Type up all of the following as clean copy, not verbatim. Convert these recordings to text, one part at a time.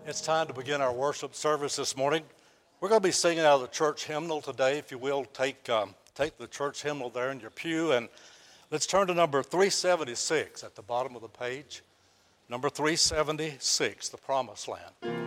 It's time to begin our worship service this morning. We're going to be singing out of the church hymnal today. If you will, take the church hymnal there in your pew, and let's turn to number 376 at the bottom of the page. Number 376, The Promised Land.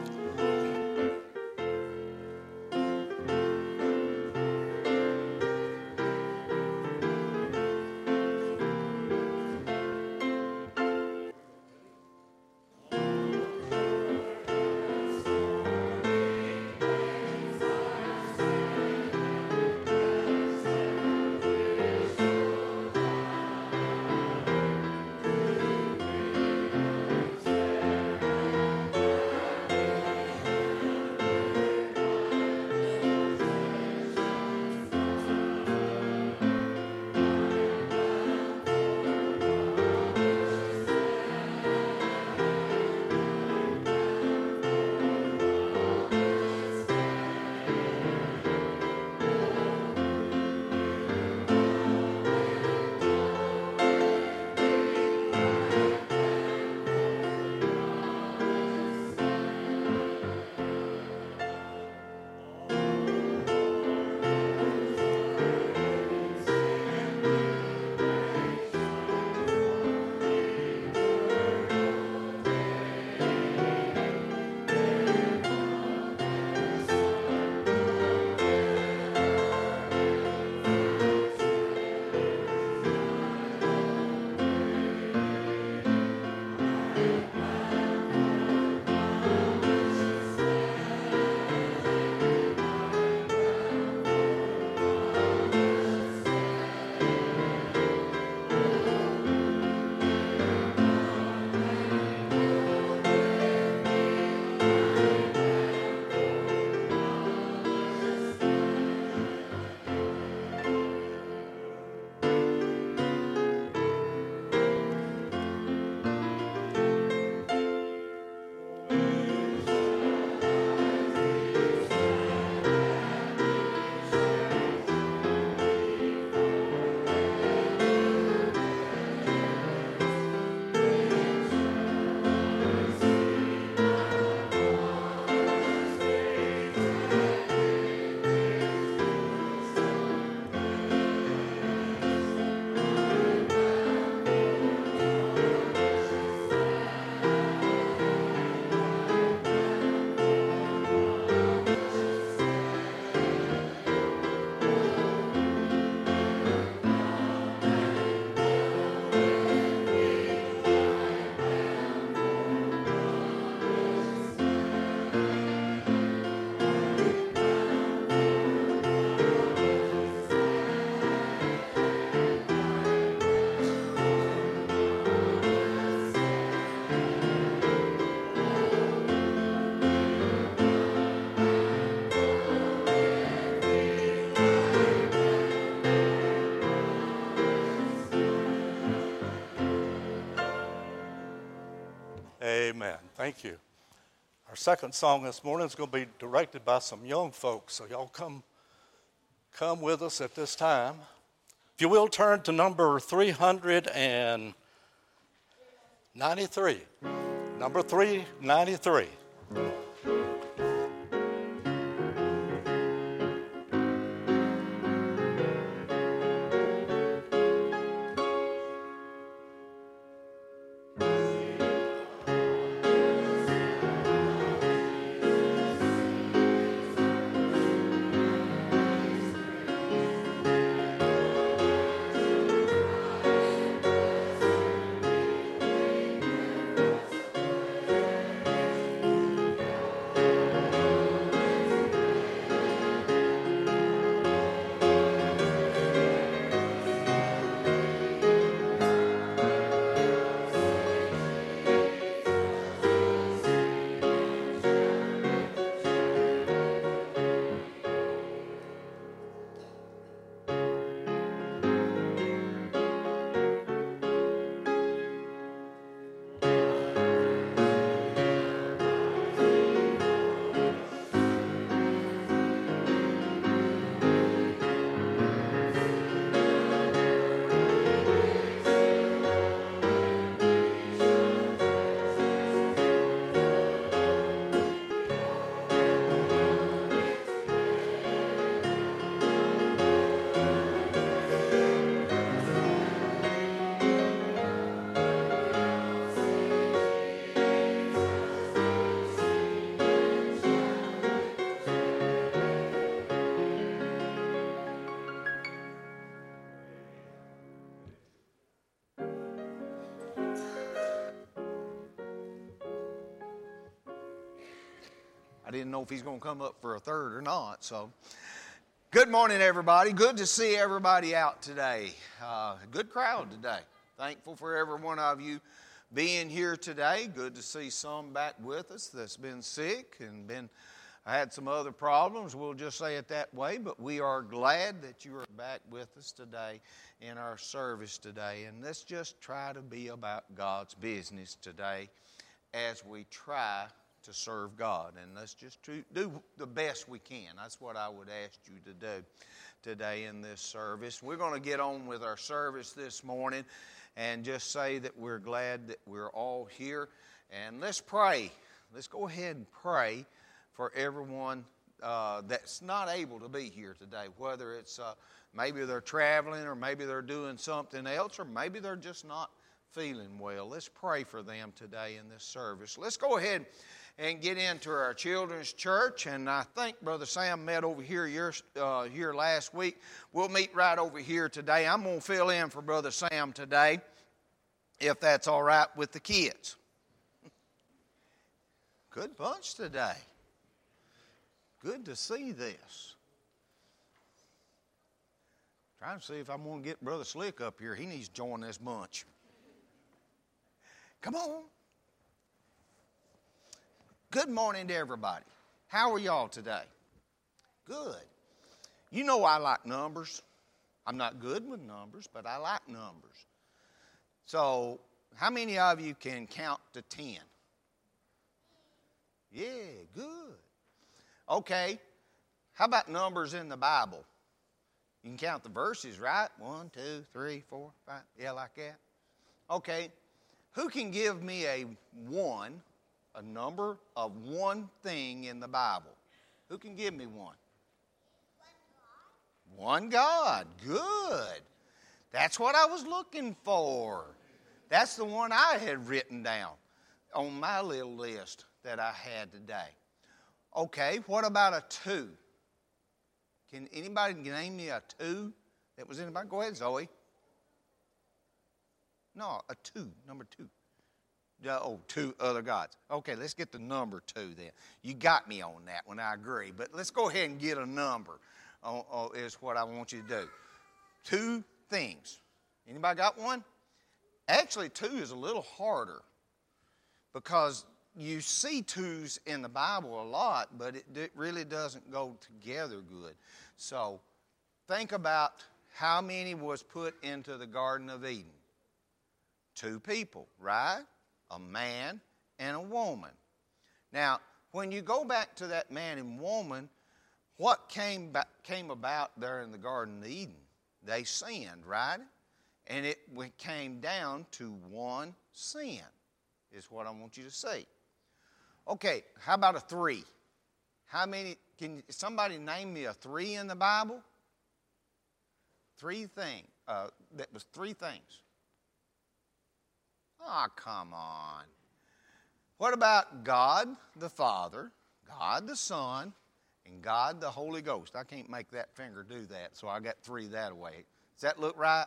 Amen. Thank you. Our second song this morning is going to be directed by some young folks, so y'all come with us at this time. If you will, turn to number 393. Number 393. I didn't know if he's going to come up for a third or not. So, good morning, everybody. Good to see everybody out today. Good crowd today. Thankful for every one of you being here today. Good to see some back with us that's been sick and had some other problems. We'll just say it that way. But we are glad that you are back with us today in our service today. And let's just try to be about God's business today as we try to serve God. And let's just do the best we can. That's what I would ask you to do today in this service. We're going to get on with our service this morning and just say that we're glad that we're all here. And let's pray. Let's go ahead and pray for everyone that's not able to be here today, whether it's maybe they're traveling or maybe they're doing something else or maybe they're just not feeling well. Let's pray for them today in this service. Let's go ahead and get into our children's church. And I think Brother Sam met over here here last week. We'll meet right over here today. I'm going to fill in for Brother Sam today, if that's all right with the kids. Good bunch today. Good to see this. Trying to see if I'm going to get Brother Slick up here. He needs to join this bunch. Come on. Good morning to everybody. How are y'all today? Good. You know I like numbers. I'm not good with numbers, but I like numbers. So, how many of you can count to 10? Yeah, good. Okay, how about numbers in the Bible? You can count the verses, right? 1, 2, 3, 4, 5, yeah, like that. Okay, who can give me a number of one thing in the Bible? Who can give me one? One God. Good. That's what I was looking for. That's the one I had written down on my little list that I had today. Okay, what about a 2? Can anybody name me a 2 that was in the Bible? Go ahead, Zoe. No, a 2, number 2. Oh, 2 other gods. Okay, let's get the number 2 then. You got me on that one, I agree. But let's go ahead and get a number is what I want you to do. 2 things. Anybody got one? Actually, 2 is a little harder because you see 2s in the Bible a lot, but it really doesn't go together good. So think about how many was put into the Garden of Eden. 2 people, right? A man and a woman. Now, when you go back to that man and woman, what came about there in the Garden of Eden? They sinned, right? And it came down to one sin, is what I want you to see. Okay, how about a 3? How many, can somebody name me a 3 in the Bible? 3 things. That was 3 things. Oh, come on. What about God the Father, God the Son, and God the Holy Ghost? I can't make that finger do that, so I got 3 that way. Does that look right?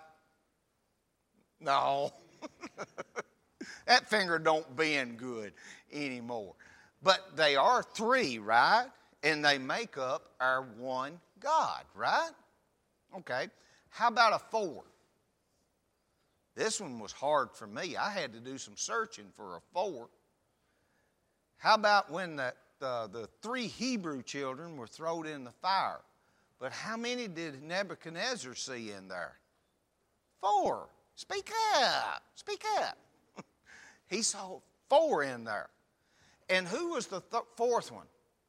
No. That finger don't bend good anymore. But they are 3, right? And they make up our one God, right? Okay. How about a 4? This one was hard for me. I had to do some searching for a 4. How about when the 3 Hebrew children were thrown in the fire? But how many did Nebuchadnezzar see in there? 4. Speak up. Speak up. He saw 4 in there. And who was the 4th one?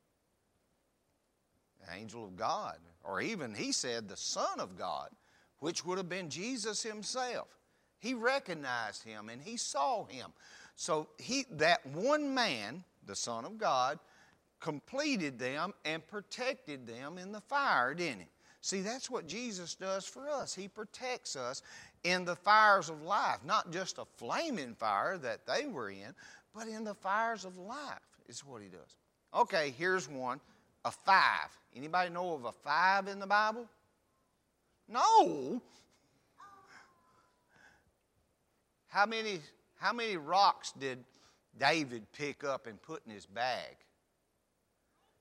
The angel of God. Or even, he said, the Son of God, which would have been Jesus himself. He recognized him and he saw him. So that one man, the Son of God, completed them and protected them in the fire, didn't he? See, that's what Jesus does for us. He protects us in the fires of life. Not just a flaming fire that they were in, but in the fires of life is what he does. Okay, here's one. A 5. Anybody know of a 5 in the Bible? No. How many rocks did David pick up and put in his bag?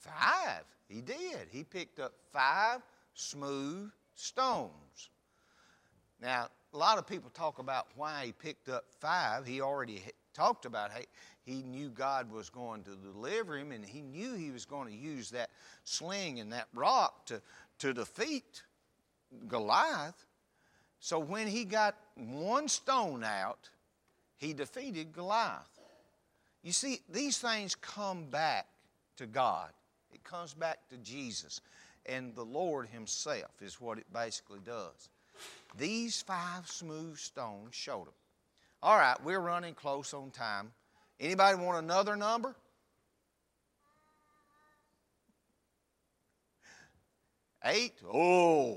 5. He did. He picked up 5 smooth stones. Now, a lot of people talk about why he picked up 5. He already talked about how he knew God was going to deliver him, and he knew he was going to use that sling and that rock to defeat Goliath. So when he got 1 stone out, he defeated Goliath. You see, these things come back to God. It comes back to Jesus. And the Lord himself is what it basically does. These 5 smooth stones showed him. All right, we're running close on time. Anybody want another number? 8? Oh,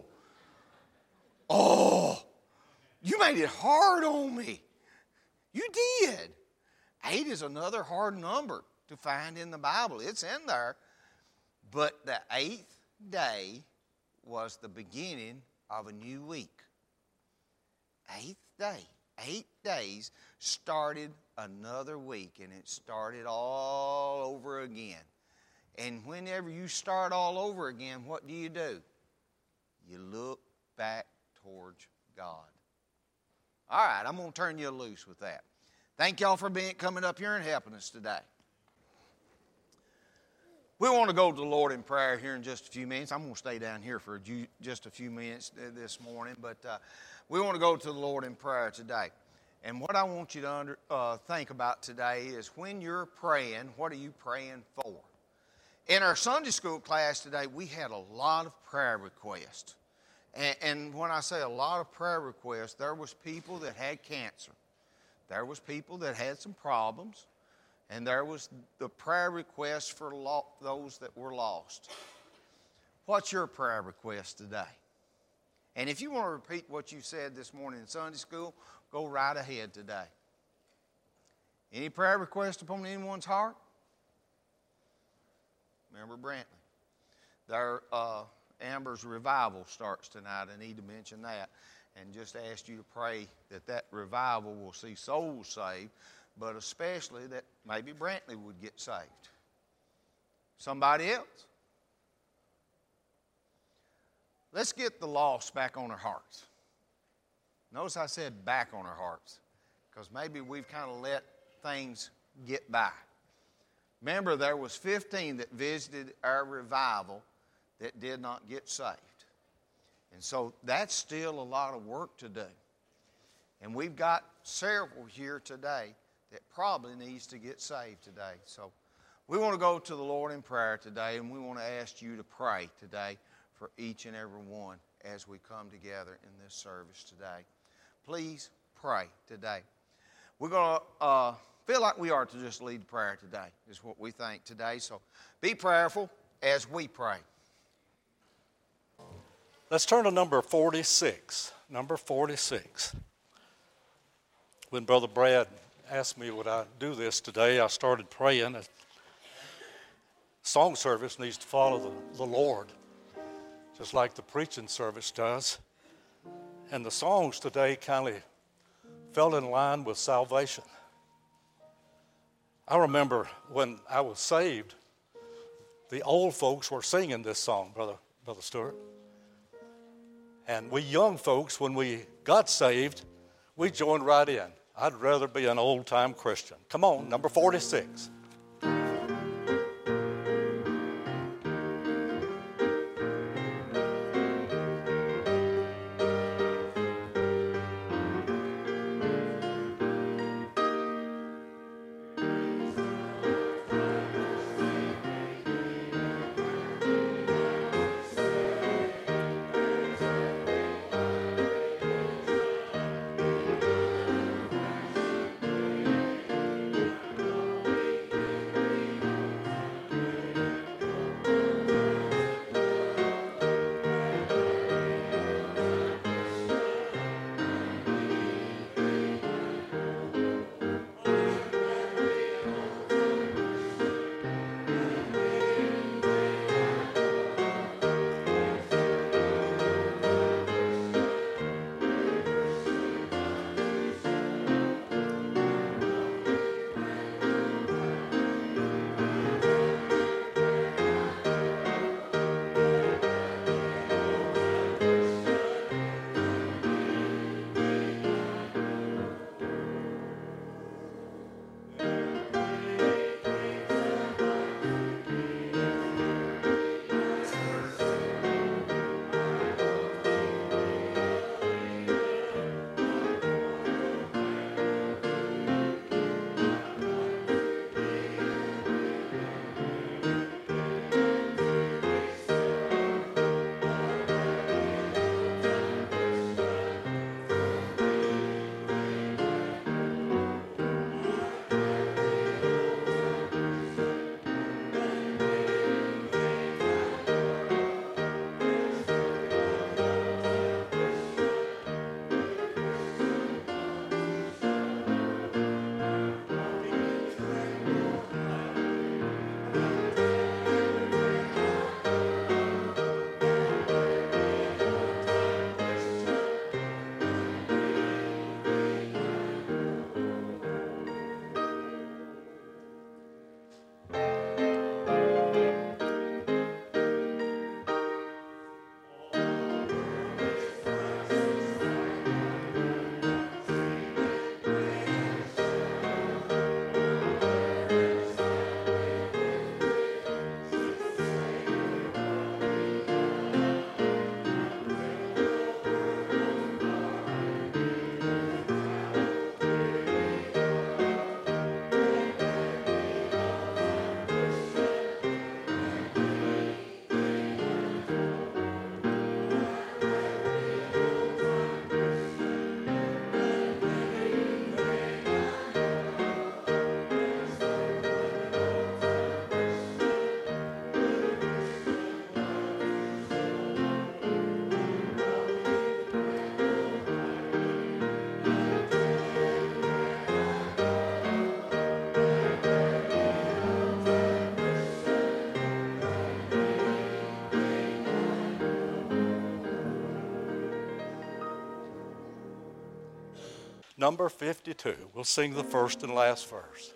you made it hard on me. You did. 8 is another hard number to find in the Bible. It's in there. But the 8th day was the beginning of a new week. 8th day. 8 days started another week, and it started all over again. And whenever you start all over again, what do? You look back towards God. All right, I'm going to turn you loose with that. Thank y'all for coming up here and helping us today. We want to go to the Lord in prayer here in just a few minutes. I'm going to stay down here for just a few minutes this morning, but we want to go to the Lord in prayer today. And what I want you to think about today is when you're praying, what are you praying for? In our Sunday school class today, we had a lot of prayer requests. And when I say a lot of prayer requests, there was people that had cancer. There was people that had some problems. And there was the prayer request for those that were lost. What's your prayer request today? And if you want to repeat what you said this morning in Sunday school, go right ahead today. Any prayer request upon anyone's heart? Remember Brantley. Amber's revival starts tonight. I need to mention that. And just ask you to pray that revival will see souls saved, but especially that maybe Brantley would get saved. Somebody else? Let's get the lost back on our hearts. Notice I said back on our hearts, because maybe we've kind of let things get by. Remember, there was 15 that visited our revival that did not get saved. And so that's still a lot of work to do. And we've got several here today that probably needs to get saved today. So we want to go to the Lord in prayer today, and we want to ask you to pray today for each and every one as we come together in this service today. Please pray today. We're going to feel like we are to just lead prayer today, is what we think today. So be prayerful as we pray. Let's turn to number 46. Number 46. When Brother Brad asked me would I do this today, I started praying. Song service needs to follow the Lord, just like the preaching service does. And the songs today kind of fell in line with salvation. I remember when I was saved, the old folks were singing this song, Brother Stewart. And we young folks, when we got saved, we joined right in. I'd rather be an old-time Christian. Come on, number 46. number 52. We'll sing the first and last verse.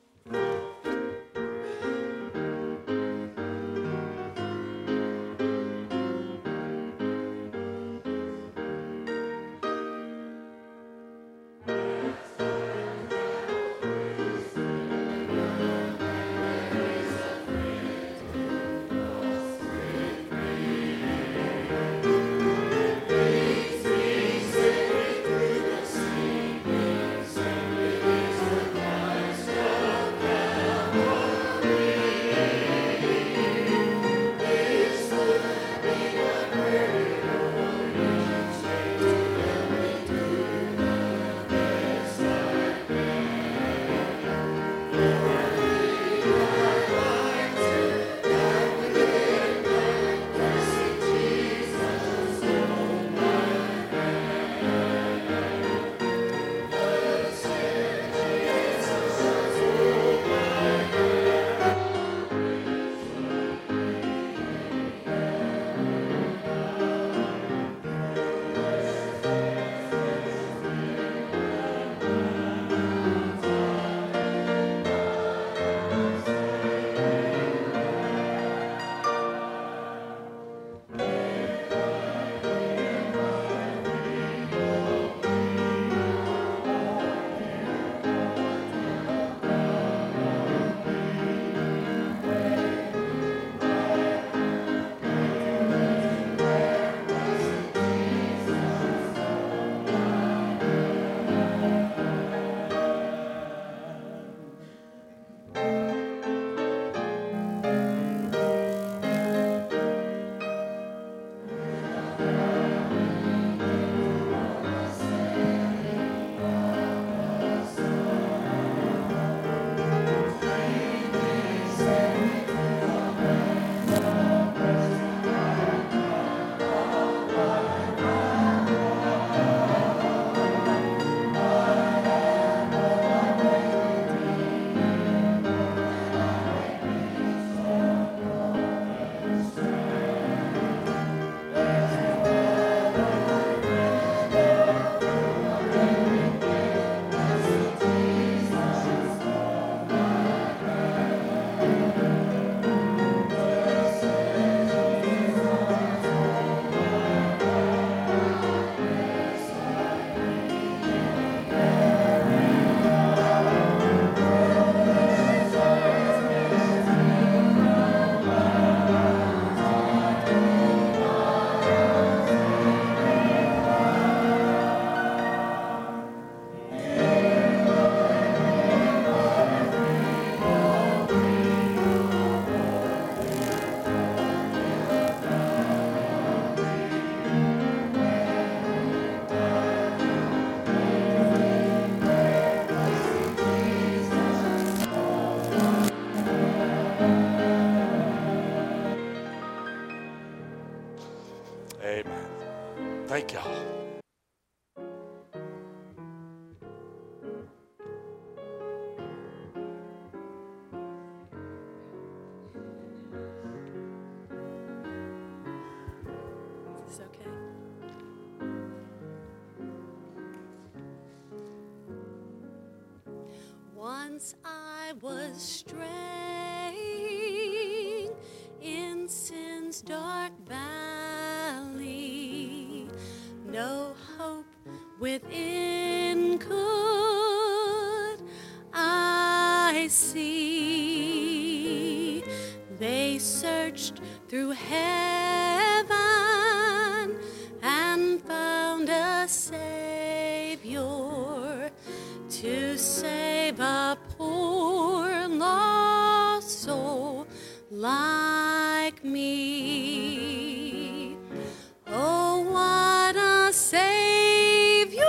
Amen. Thank y'all. Is this okay? Once I was straying in sin's dark valley, no hope within could I see. They searched through heaven and found a Savior to save a poor lost soul like me. Oh, what a Savior!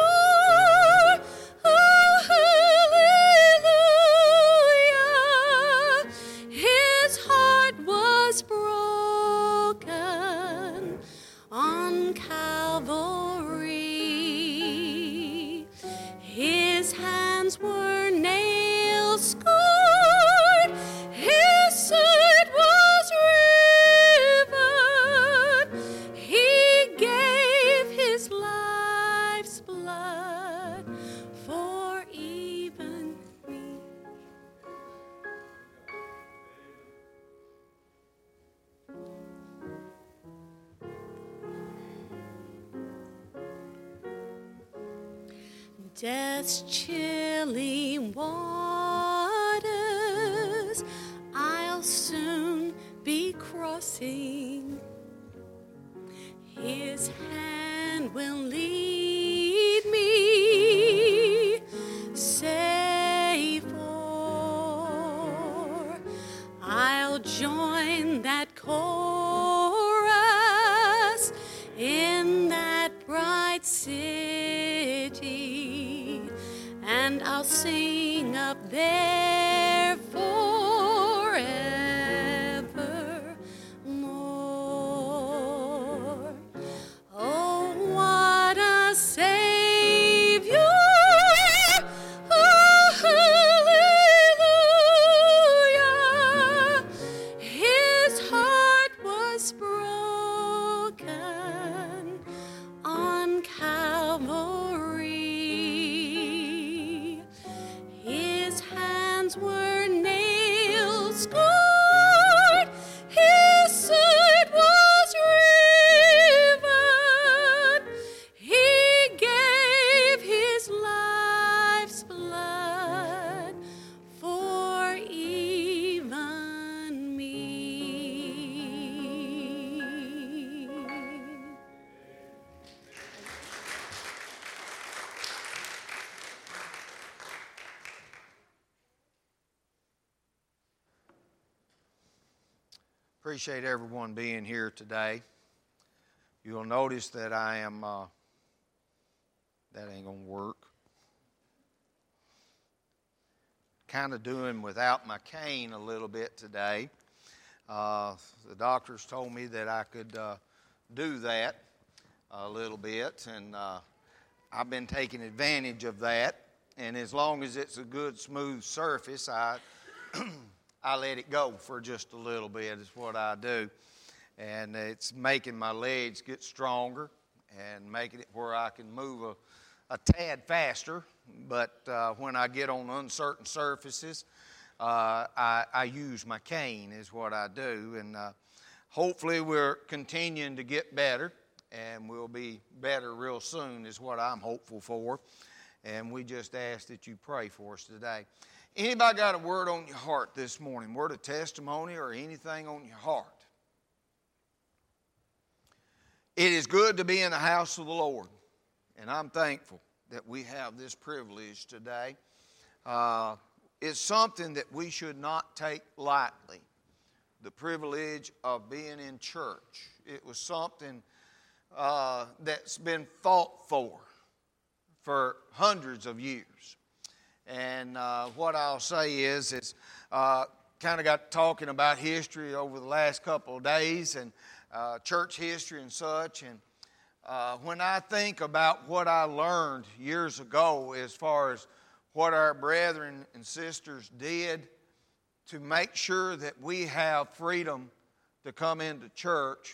Oh, hallelujah! His heart was broken on Calvary. His hands were nail-scarred, his side was riven. He gave his life's blood death's chilly waters I'll soon be crossing. His hand will lead me safe o'er. I'll join that chorus in that bright city, and I'll sing up there forevermore. Oh, what a Savior! Oh, hallelujah! His heart was broken on Calvary. His hands were nail scarred. His side was riven. He gave his life's blood for even me. Appreciate everyone being here today. You'll notice that I am, that ain't going to work. Kind of doing without my cane a little bit today. The doctors told me that I could do that a little bit, and I've been taking advantage of that. And as long as it's a good, smooth surface, I let it go for just a little bit is what I do. And it's making my legs get stronger and making it where I can move a tad faster. But when I get on uncertain surfaces, I use my cane is what I do. And hopefully we're continuing to get better, and we'll be better real soon is what I'm hopeful for. And we just ask that you pray for us today. Anybody got a word on your heart this morning? Word of testimony or anything on your heart? It is good to be in the house of the Lord, and I'm thankful that we have this privilege today. It's something that we should not take lightly, the privilege of being in church. It was something that's been fought for hundreds of years. And what I'll say is kind of got talking about history over the last couple of days and church history and such. And when I think about what I learned years ago as far as what our brethren and sisters did to make sure that we have freedom to come into church,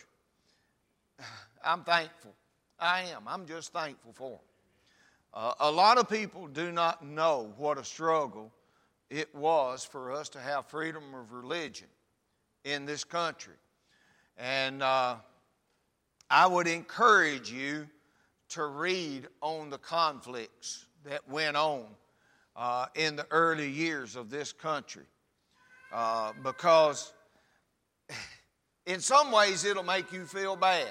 I'm thankful. I am. I'm just thankful for them. A lot of people do not know what a struggle it was for us to have freedom of religion in this country. And I would encourage you to read on the conflicts that went on in the early years of this country. Because in some ways it'll make you feel bad.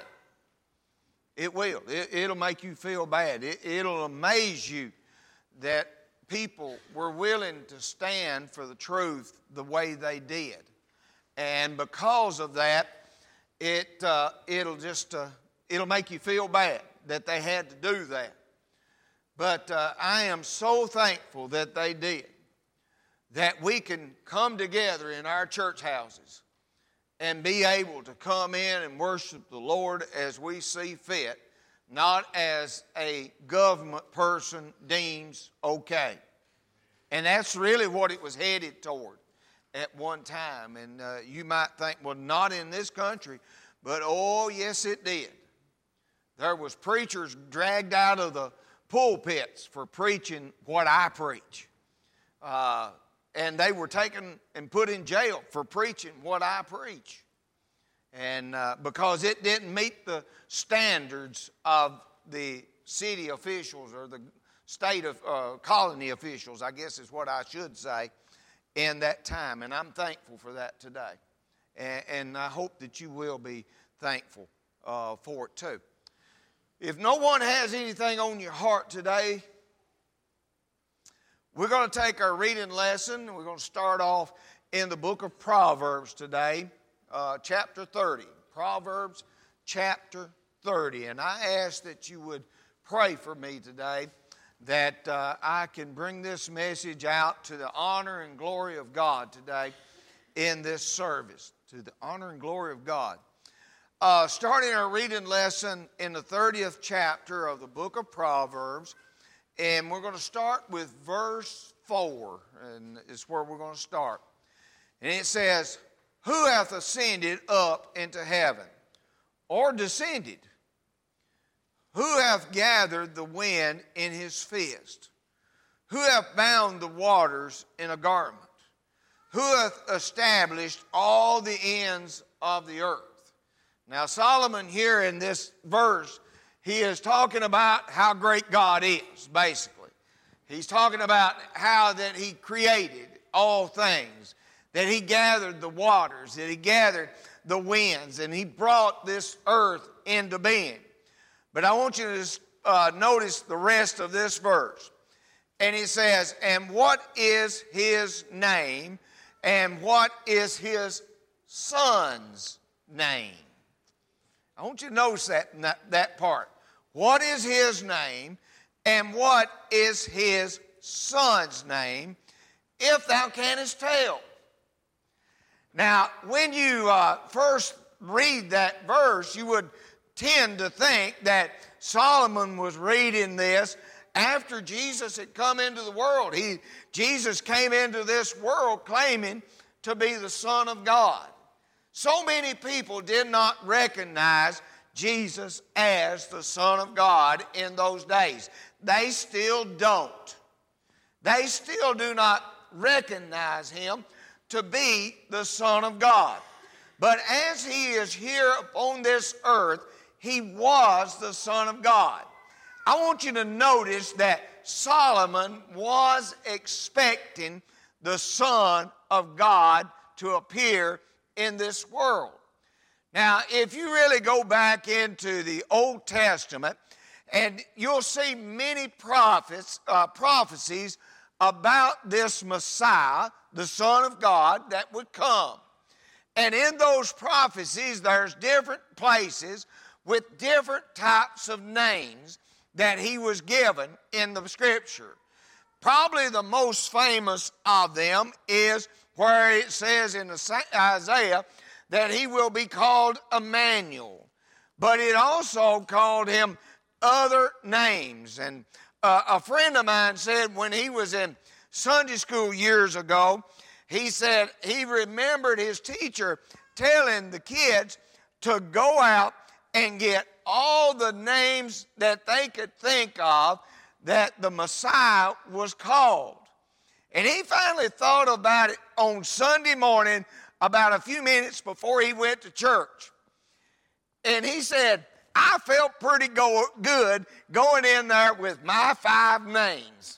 It will. It'll make you feel bad. It'll amaze you that people were willing to stand for the truth the way they did. And because of that, it'll make you feel bad that they had to do that. But I am so thankful that they did, that we can come together in our church houses and be able to come in and worship the Lord as we see fit, not as a government person deems okay. And that's really what it was headed toward at one time. And you might think, well, not in this country, but oh, yes, it did. There was preachers dragged out of the pulpits for preaching what I preach. And they were taken and put in jail for preaching what I preach. And because it didn't meet the standards of the city officials or the state of colony officials, I guess is what I should say, in that time. And I'm thankful for that today. And I hope that you will be thankful for it too. If no one has anything on your heart today, we're going to take our reading lesson. We're going to start off in the book of Proverbs today, chapter 30. Proverbs chapter 30. And I ask that you would pray for me today that I can bring this message out to the honor and glory of God today in this service. To the honor and glory of God. Starting our reading lesson in the 30th chapter of the book of Proverbs, and we're going to start with verse 4, and it's where we're going to start. And it says, "Who hath ascended up into heaven, or descended? Who hath gathered the wind in his fist? Who hath bound the waters in a garment? Who hath established all the ends of the earth?" Now Solomon here in this verse, he is talking about how great God is, basically. He's talking about how that he created all things, that he gathered the waters, that he gathered the winds, and he brought this earth into being. But I want you to notice the rest of this verse. And he says, "And what is his name? And what is his son's name?" I want you to notice that part. What is his name, and what is his son's name, if thou canst tell? Now, when you first read that verse, you would tend to think that Solomon was reading this after Jesus had come into the world. Jesus came into this world claiming to be the Son of God. So many people did not recognize Jesus as the Son of God in those days. They still don't. They still do not recognize him to be the Son of God. But as he is here upon this earth, he was the Son of God. I want you to notice that Solomon was expecting the Son of God to appear in this world. Now, if you really go back into the Old Testament, and you'll see many prophecies about this Messiah, the Son of God, that would come. And in those prophecies, there's different places with different types of names that he was given in the Scripture. Probably the most famous of them is where it says in Isaiah that he will be called Emmanuel. But it also called him other names. And a friend of mine said when he was in Sunday school years ago, he said he remembered his teacher telling the kids to go out and get all the names that they could think of that the Messiah was called. And he finally thought about it on Sunday morning about a few minutes before he went to church. And he said, "I felt pretty good going in there with my 5 names."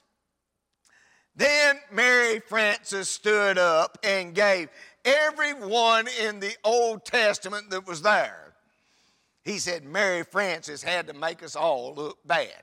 Then Mary Frances stood up and gave everyone in the Old Testament that was there. He said Mary Frances had to make us all look bad.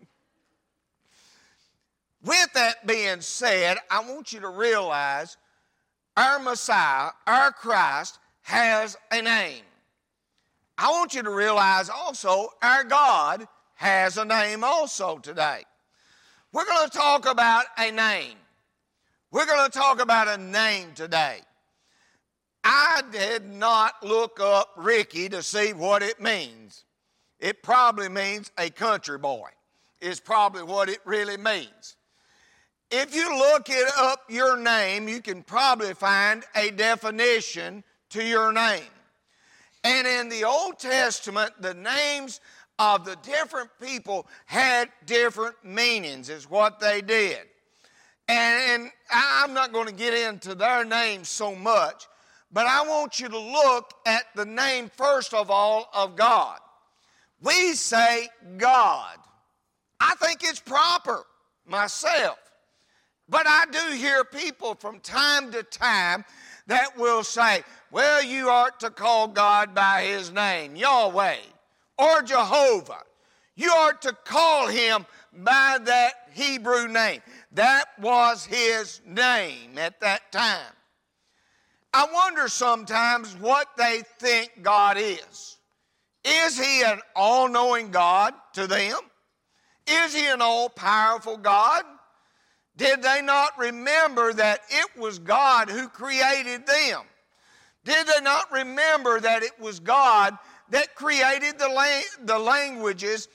With that being said, I want you to realize our Messiah, our Christ, has a name. I want you to realize also our God has a name also today. We're going to talk about a name. We're going to talk about a name today. I did not look up Ricky to see what it means. It probably means a country boy, is probably what it really means. If you look it up your name, you can probably find a definition to your name. And in the Old Testament, the names of the different people had different meanings, is what they did. And I'm not going to get into their names so much, but I want you to look at the name, first of all, of God. We say God. I think it's proper. myself. But I do hear people from time to time that will say, well, you ought to call God by his name, Yahweh, or Jehovah. You ought to call him by that Hebrew name. That was his name at that time. I wonder sometimes what they think God is. Is he an all-knowing God to them? Is he an all-powerful God? Did they not remember that it was God who created them? Did they not remember that it was God that created the languages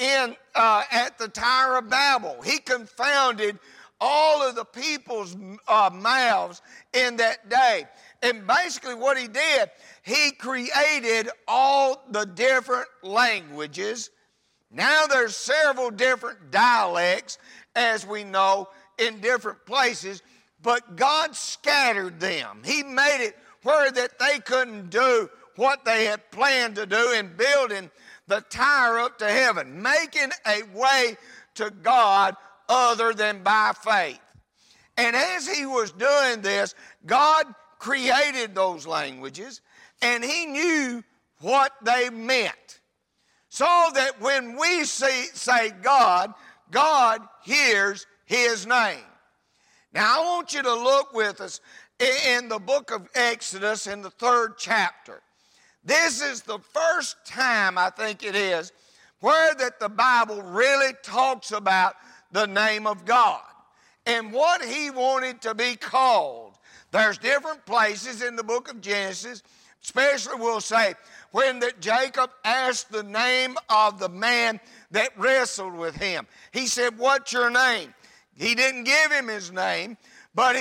at the Tower of Babel? He confounded all of the people's mouths in that day. And basically what he did, he created all the different languages. Now there's several different dialects, as we know, in different places, but God scattered them. He made it where that they couldn't do what they had planned to do in building the tower up to heaven, making a way to God other than by faith. And as he was doing this, God created those languages, and he knew what they meant. So that when we say God, God hears his name. Now I want you to look with us in the book of Exodus in the 3rd chapter. This is the first time, I think it is, where that the Bible really talks about the name of God and what he wanted to be called. There's different places in the book of Genesis, especially we'll say when that Jacob asked the name of the man that wrestled with him. He said, "What's your name?" He didn't give him his name, but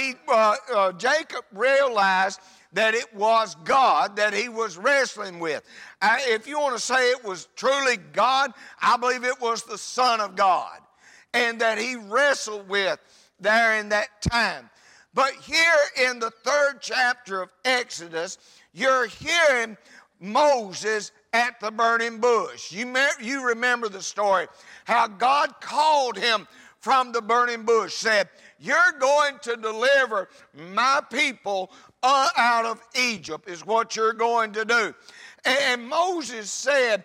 Jacob realized that it was God that he was wrestling with. If you want to say it was truly God, I believe it was the Son of God, and that he wrestled with there in that time. But here in the 3rd chapter of Exodus, you're hearing Moses at the burning bush. You remember the story, how God called him from the burning bush, said, "You're going to deliver my people out of Egypt is what you're going to do." And Moses said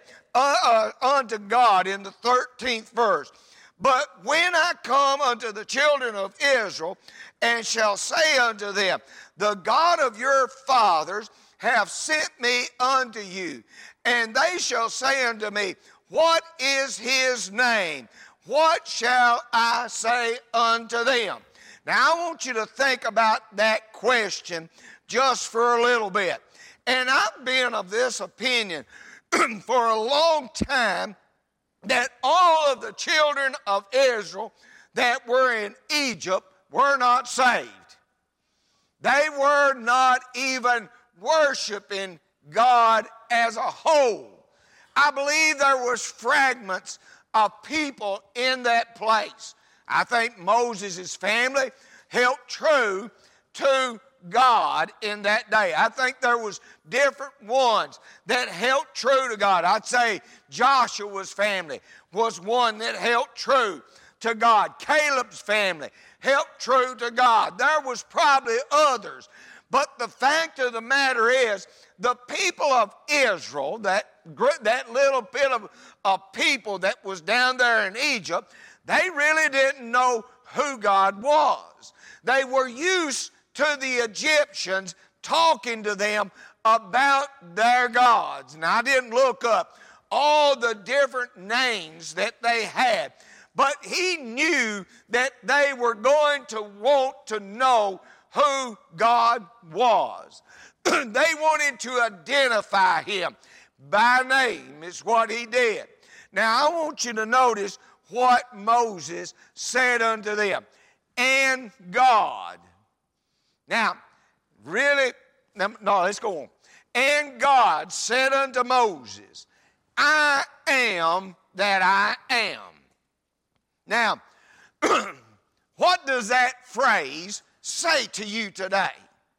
unto God in the 13th verse, "But when I come unto the children of Israel, and shall say unto them, the God of your fathers hath sent me unto you, and they shall say unto me, what is his name? What shall I say unto them?" Now I want you to think about that question just for a little bit. And I've been of this opinion for a long time that all of the children of Israel that were in Egypt were not saved. They were not even worshiping God as a whole. I believe there was fragments of people in that place. I think Moses' family held true to God in that day. I think there was different ones that held true to God. I'd say Joshua's family was one that held true to God. Caleb's family held true to God. There was probably others. But the fact of the matter is, the people of Israel, that little bit of people that was down there in Egypt, they really didn't know who God was. They were used to the Egyptians talking to them about their gods. Now, I didn't look up all the different names that they had, but he knew that they were going to want to know who God was. They wanted to identify him by name is what he did. Now, I want you to notice what Moses said unto them. And God. Now, really, no, let's go on. And God said unto Moses, I am that I am. Now, what does that phrase say to you today?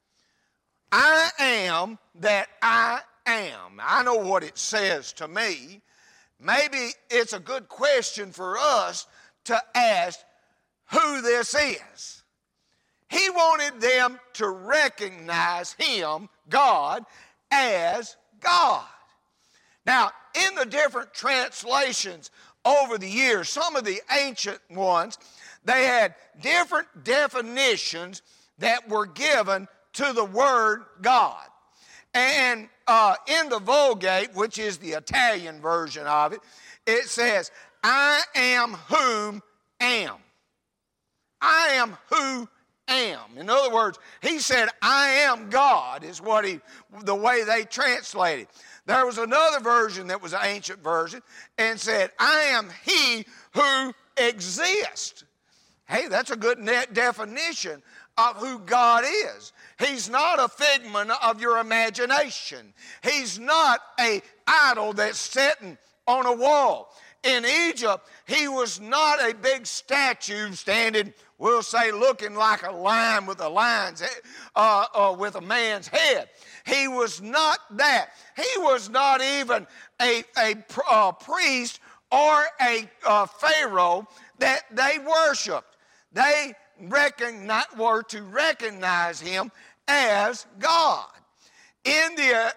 I am that I am. I know what it says to me. Maybe it's a good question for us to ask, who this is. He wanted them to recognize him, God, as God. Now, in the different translations over the years, some of the ancient ones, they had different definitions that were given to the word God. And in the Vulgate, which is the Italian version of it, it says, I am whom am. I am who am. In other words, he said, I am God, is the way they translated. There was another version that was an ancient version and said, I am he who exists. Hey, that's a good definition of who God is. He's not a figment of your imagination. He's not an idol that's sitting on a wall. In Egypt, he was not a big statue standing, we'll say, looking like a lion with with a man's head. He was not that. He was not even a priest or a pharaoh that they worshiped. They were to recognize him as God. In the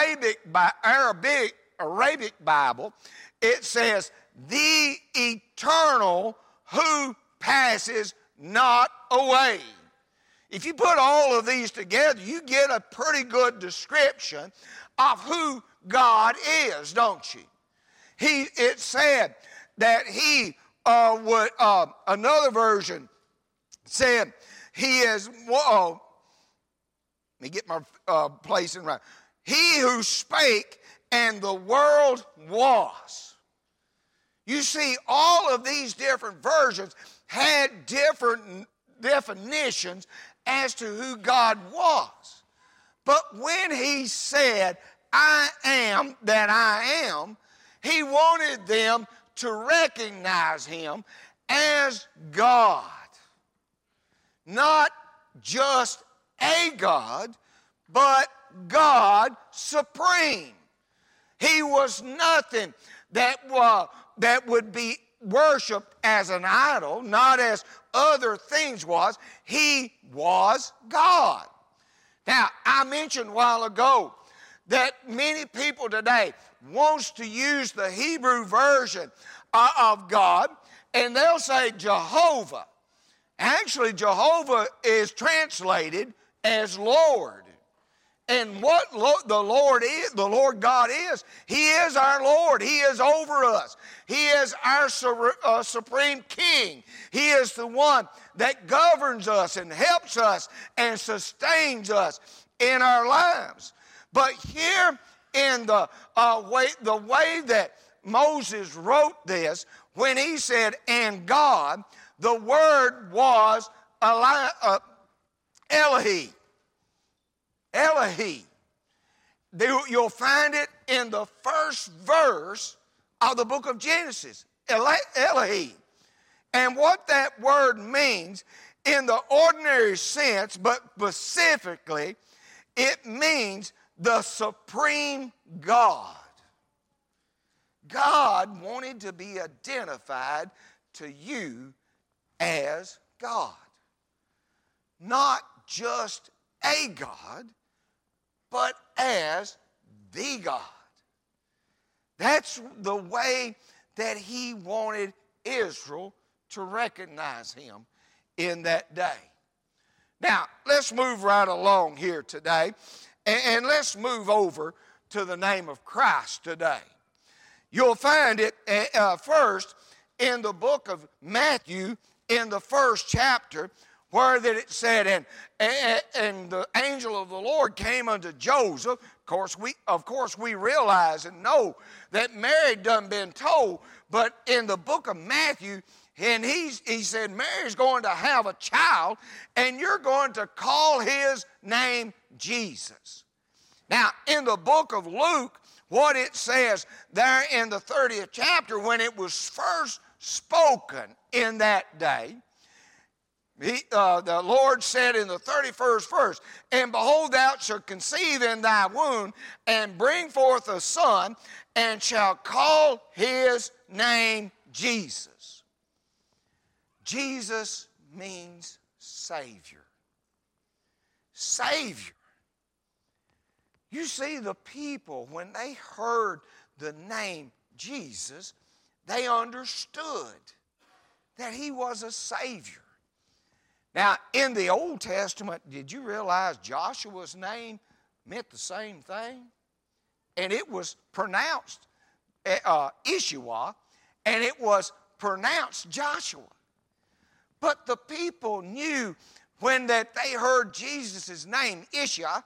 Arabic Bible, it says, the eternal who passes not away. If you put all of these together, you get a pretty good description of who God is, don't you? It said that he another version said he is, let me get my place in right. He who spake and the world was. You see, all of these different versions had different definitions as to who God was. But when he said, I am that I am, he wanted them to recognize him as God. Not just a God, but God supreme. He was nothing that would be worshiped as an idol, not as other things was. He was God. Now, I mentioned a while ago that many people today wants to use the Hebrew version of God, and they'll say Jehovah. Actually, Jehovah is translated as Lord. And what the Lord God is, he is our Lord. He is over us. He is our supreme king. He is the one that governs us and helps us and sustains us in our lives. But here in the way that Moses wrote this, when he said, and God, the word was Elohi. Elohi. You'll find it in the first verse of the book of Genesis. Elohi. And what that word means in the ordinary sense, but specifically, it means the supreme God. God wanted to be identified to you as God. Not just a God, but as the God. That's the way that he wanted Israel to recognize him in that day. Now, let's move right along here today, and let's move over to the name of Christ today. You'll find it first in the book of Matthew in the first chapter, where that it said, and the angel of the Lord came unto Joseph. Of course, we realize and know that Mary done been told, but in the book of Matthew, and he said, Mary's going to have a child, and you're going to call his name Jesus. Now, in the book of Luke, what it says there in the 30th chapter, when it was first spoken in that day, the Lord said in the 31st verse, and behold, thou shalt conceive in thy womb, and bring forth a son, and shall call his name Jesus. Jesus means Savior. Savior. You see, the people, when they heard the name Jesus, they understood that he was a Savior. Now, in the Old Testament, did you realize Joshua's name meant the same thing? And it was pronounced Ishua, and it was pronounced Joshua. But the people knew when that they heard Jesus' name, Ishua,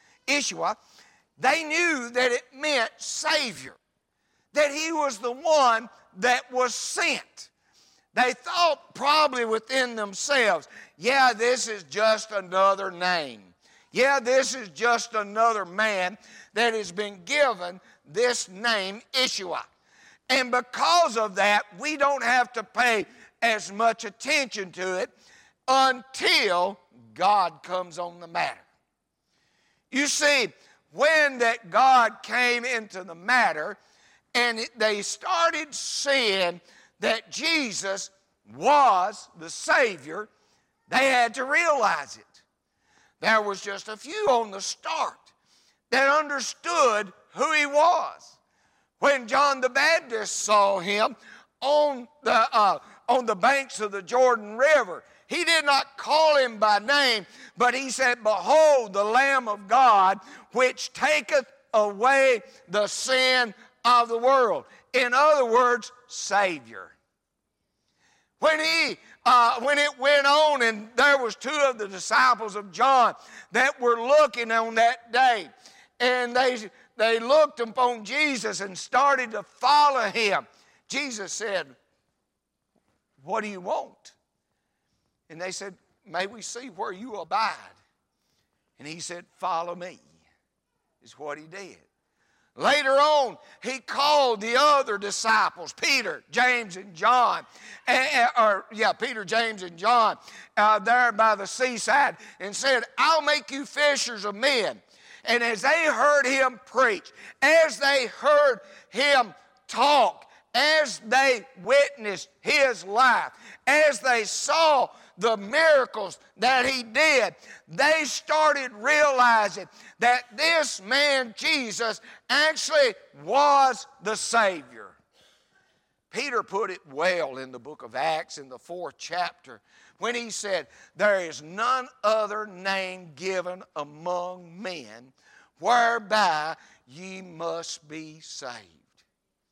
they knew that it meant Savior, that he was the one that was sent. They thought probably within themselves, yeah, this is just another name. Yeah, this is just another man that has been given this name, Ishua. And because of that, we don't have to pay as much attention to it until God comes on the matter. You see, when that God came into the matter and they started seeing that Jesus was the Savior, they had to realize it. There was just a few on the start that understood who he was. When John the Baptist saw him on the banks of the Jordan River, he did not call him by name, but he said, "Behold, the Lamb of God, which taketh away the sin of the world." In other words, Savior. When it went on, and there was two of the disciples of John that were looking on that day, and they looked upon Jesus and started to follow him. Jesus said, "What do you want?" And they said, "May we see where you abide." And he said, "Follow me," is what he did. Later on, he called the other disciples, Peter, James, and John, Peter, James, and John, there by the seaside, and said, "I'll make you fishers of men." And as they heard him preach, as they heard him talk, as they witnessed his life, as they saw the miracles that he did, they started realizing that this man Jesus actually was the Savior. Peter put it well in the book of Acts in the 4th chapter when he said, "There is none other name given among men whereby ye must be saved."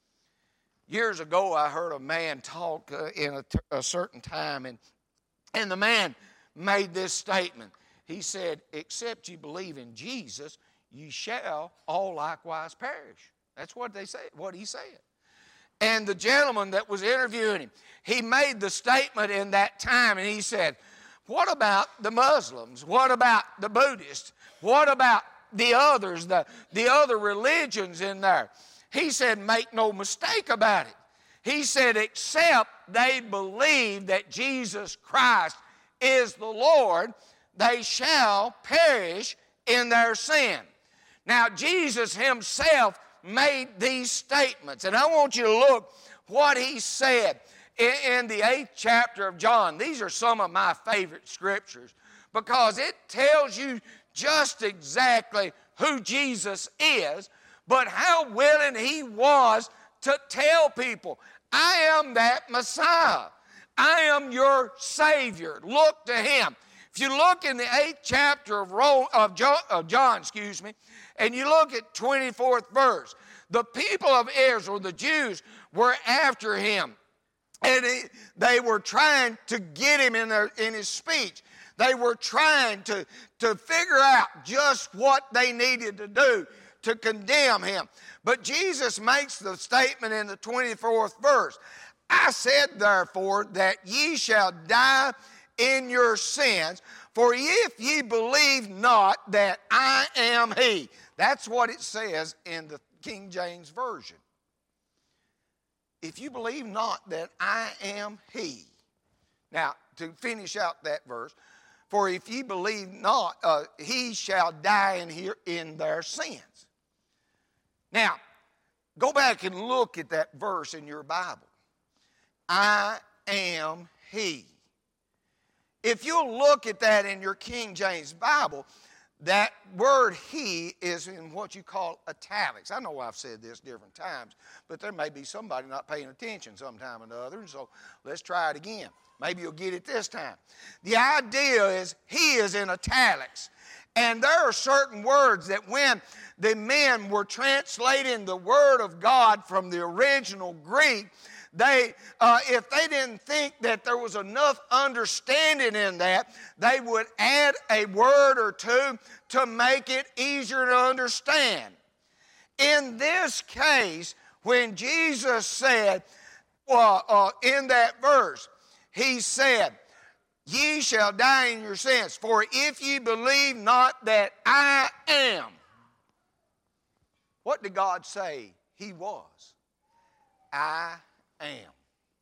Years ago, I heard a man talk in a certain time, and the man made this statement. He said, "Except ye believe in Jesus, ye shall all likewise perish." That's what he said. And the gentleman that was interviewing him, he made the statement in that time, and he said, "What about the Muslims? What about the Buddhists? What about the others, the other religions in there?" He said, "Make no mistake about it." He said, "Except they believe that Jesus Christ is the Lord, they shall perish in their sin." Now, Jesus himself made these statements, and I want you to look what he said in the 8th chapter of John. These are some of my favorite scriptures because it tells you just exactly who Jesus is, but how willing he was to tell people, "I am that Messiah. I am your Savior. Look to him." If you look in the 8th chapter of John, and you look at 24th verse, the people of Israel, the Jews, were after him. And they were trying to get him in his speech. They were trying to figure out just what they needed to do to condemn him. But Jesus makes the statement in the 24th verse, "I said therefore that ye shall die in your sins, for if ye believe not that I am he." That's what it says in the King James Version. If you believe not that I am he. Now, to finish out that verse, "For if ye believe not, he shall die in their sins." Now, go back and look at that verse in your Bible. I am he. If you'll look at that in your King James Bible, that word he is in what you call italics. I know I've said this different times, but there may be somebody not paying attention sometime or another, so let's try it again. Maybe you'll get it this time. The idea is he is in italics. And there are certain words that when the men were translating the Word of God from the original Greek, if they didn't think that there was enough understanding in that, they would add a word or two to make it easier to understand. In this case, when Jesus said, in that verse, he said, ye shall die in your sins, for if ye believe not that I am. What did God say he was? I am.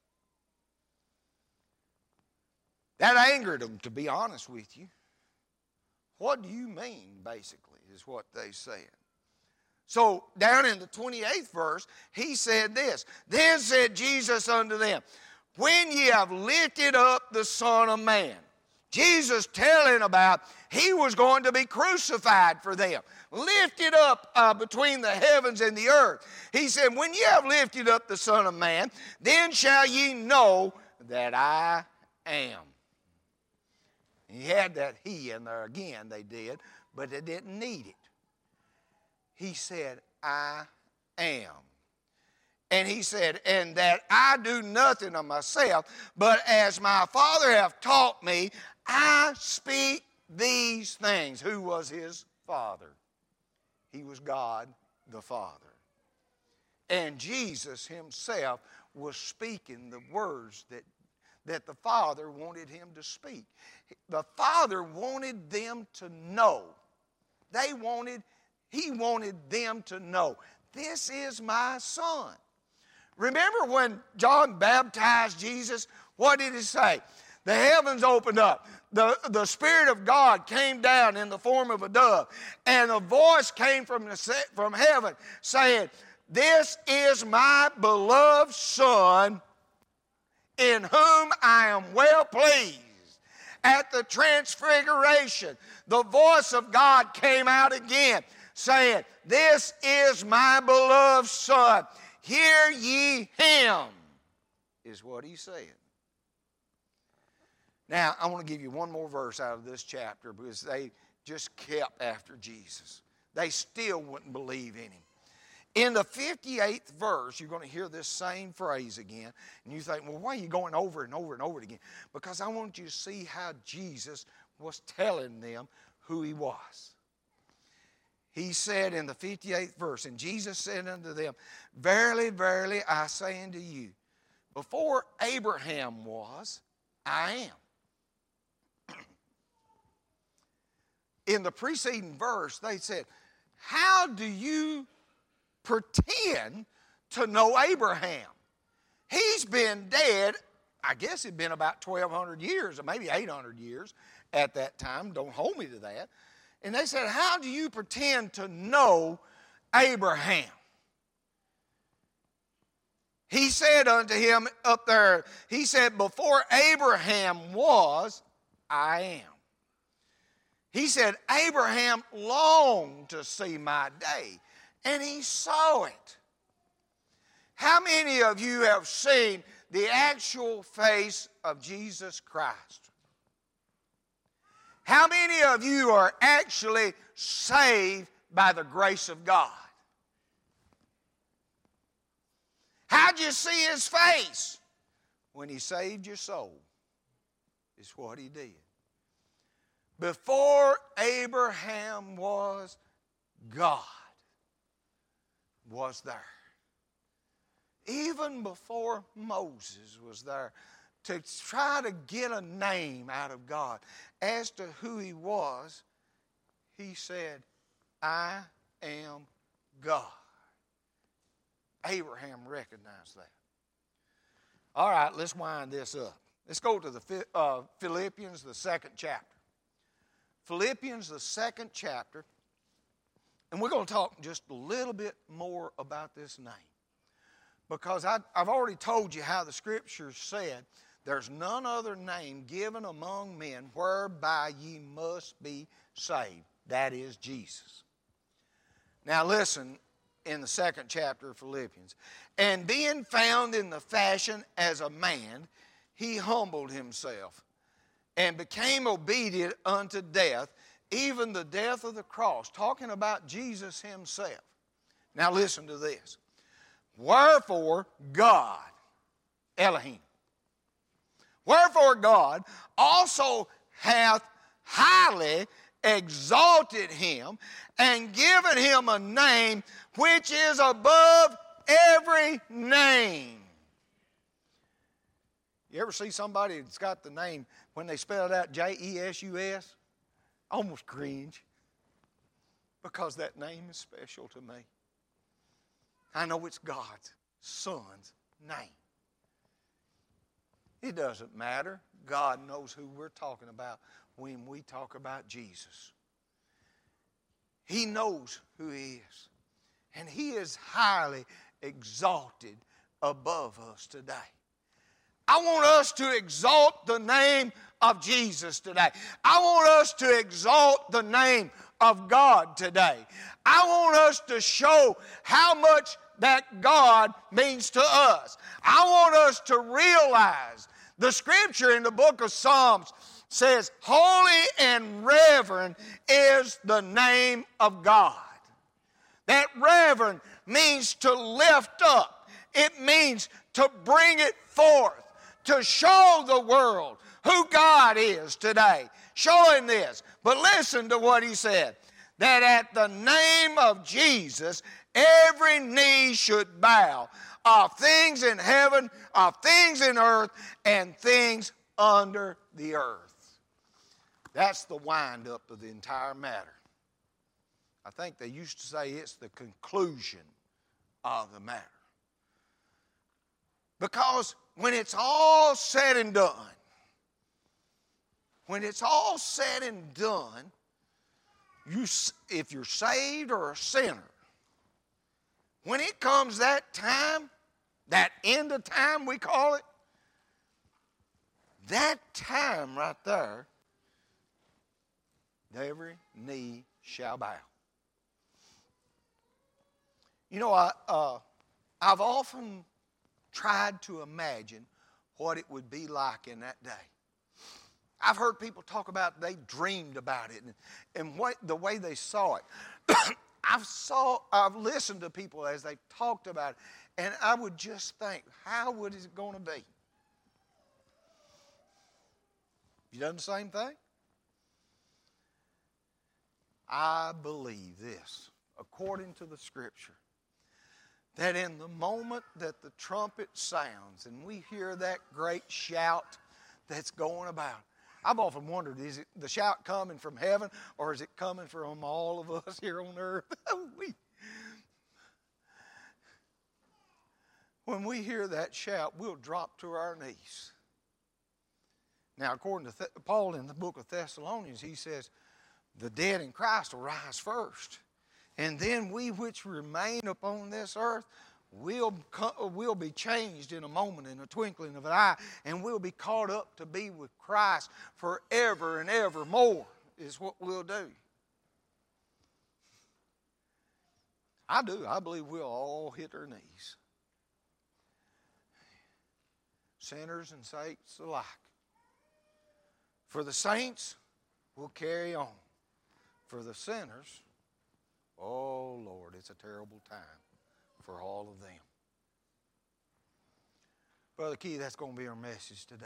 That angered them, to be honest with you. What do you mean, basically, is what they said. So, down in the 28th verse, he said this, then said Jesus unto them, when ye have lifted up the Son of Man. Jesus telling about he was going to be crucified for them. Lifted up between the heavens and the earth. He said, when ye have lifted up the Son of Man, then shall ye know that I am. He had that he in there again, they did, but they didn't need it. He said, I am. And he said, and that I do nothing of myself, but as my Father hath taught me, I speak these things. Who was his Father? He was God the Father. And Jesus himself was speaking the words that the Father wanted him to speak. The Father wanted them to know. He wanted them to know, this is my Son. Remember when John baptized Jesus? What did he say? The heavens opened up. The Spirit of God came down in the form of a dove. And a voice came from heaven saying, this is my beloved Son in whom I am well pleased. At the transfiguration, the voice of God came out again saying, this is my beloved Son. Hear ye him, is what he said. Now, I want to give you one more verse out of this chapter because they just kept after Jesus. They still wouldn't believe in him. In the 58th verse, you're going to hear this same phrase again. And you think, well, why are you going over and over and over it again? Because I want you to see how Jesus was telling them who he was. He said in the 58th verse, and Jesus said unto them, verily, verily, I say unto you, before Abraham was, I am. In the preceding verse, they said, how do you pretend to know Abraham? He's been dead, I guess it'd been about 1,200 years, or maybe 800 years at that time. Don't hold me to that. And they said, how do you pretend to know Abraham? He said unto him up there, he said, before Abraham was, I am. He said, Abraham longed to see my day, and he saw it. How many of you have seen the actual face of Jesus Christ? How many of you are actually saved by the grace of God? How'd you see his face? When he saved your soul, is what he did. Before Abraham was, God was there. Even before Moses was there, to try to get a name out of God as to who he was, he said, I am God. Abraham recognized that. All right, let's wind this up. Let's go to the Philippians, the 2nd chapter. Philippians, the 2nd chapter, and we're going to talk just a little bit more about this name. Because I've already told you how the Scriptures said there's none other name given among men whereby ye must be saved. That is Jesus. Now listen in the 2nd chapter of Philippians. And being found in the fashion as a man, he humbled himself and became obedient unto death, even the death of the cross. Talking about Jesus himself. Now listen to this. Wherefore God, Elohim, wherefore God also hath highly exalted him and given him a name which is above every name. You ever see somebody that's got the name, when they spell it out, J-E-S-U-S? Almost cringe, because that name is special to me. I know it's God's Son's name. It doesn't matter. God knows who we're talking about when we talk about Jesus. He knows who He is. And He is highly exalted above us today. I want us to exalt the name of Jesus today. I want us to exalt the name of God today. I want us to show how much that God means to us. I want us to realize the scripture in the book of Psalms says, holy and reverend is the name of God. That reverend means to lift up. It means to bring it forth, to show the world who God is today. Show Him this. But listen to what He said. That at the name of Jesus, every knee should bow, of things in heaven, of things in earth, and things under the earth. That's the wind-up of the entire matter. I think they used to say it's the conclusion of the matter. Because when it's all said and done, if you're saved or a sinner, when it comes that time, that end of time we call it, that time right there, every knee shall bow. You know, I've often tried to imagine what it would be like in that day. I've heard people talk about they dreamed about it and the way they saw it. I've listened to people as they talked about it, and I would just think, how would it going to be? You done the same thing? I believe this, according to the Scripture, that in the moment that the trumpet sounds and we hear that great shout that's going about, I've often wondered, is it the shout coming from heaven or is it coming from all of us here on earth? When we hear that shout, we'll drop to our knees. Now, according to Paul in the book of Thessalonians, he says, the dead in Christ will rise first. And then we which remain upon this earth will be changed in a moment, in a twinkling of an eye, and we'll be caught up to be with Christ forever and evermore is what we'll do. I do. I believe we'll all hit our knees. Sinners and saints alike. For the saints, we'll carry on. For the sinners, oh Lord, it's a terrible time for all of them. Brother Key, that's going to be our message today.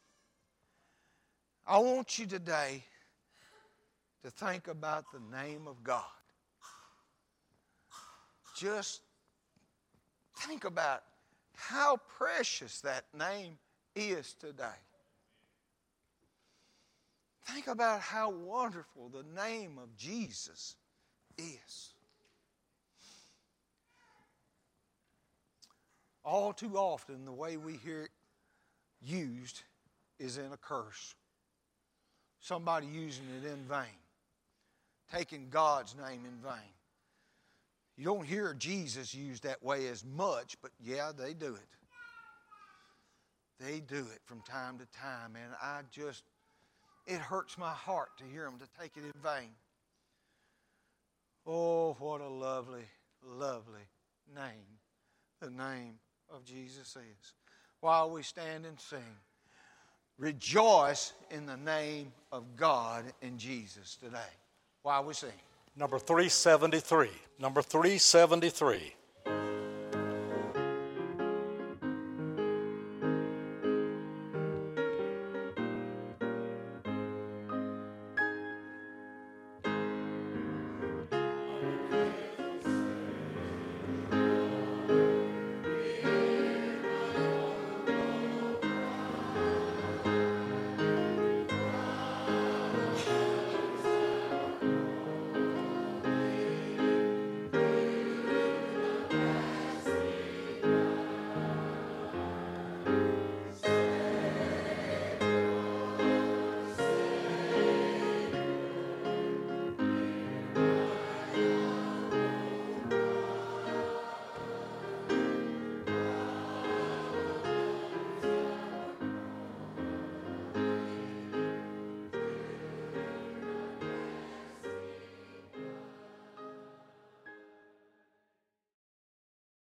I want you today to think about the name of God. Just think about how precious that name is today. Think about how wonderful the name of Jesus is. All too often, the way we hear it used is in a curse. Somebody using it in vain, taking God's name in vain. You don't hear Jesus used that way as much, but yeah, they do it. They do it from time to time, and it hurts my heart to hear them to take it in vain. Oh, what a lovely, lovely name the name of Jesus is. While we stand and sing, rejoice in the name of God and Jesus today. While we sing. Number 373. Number 373.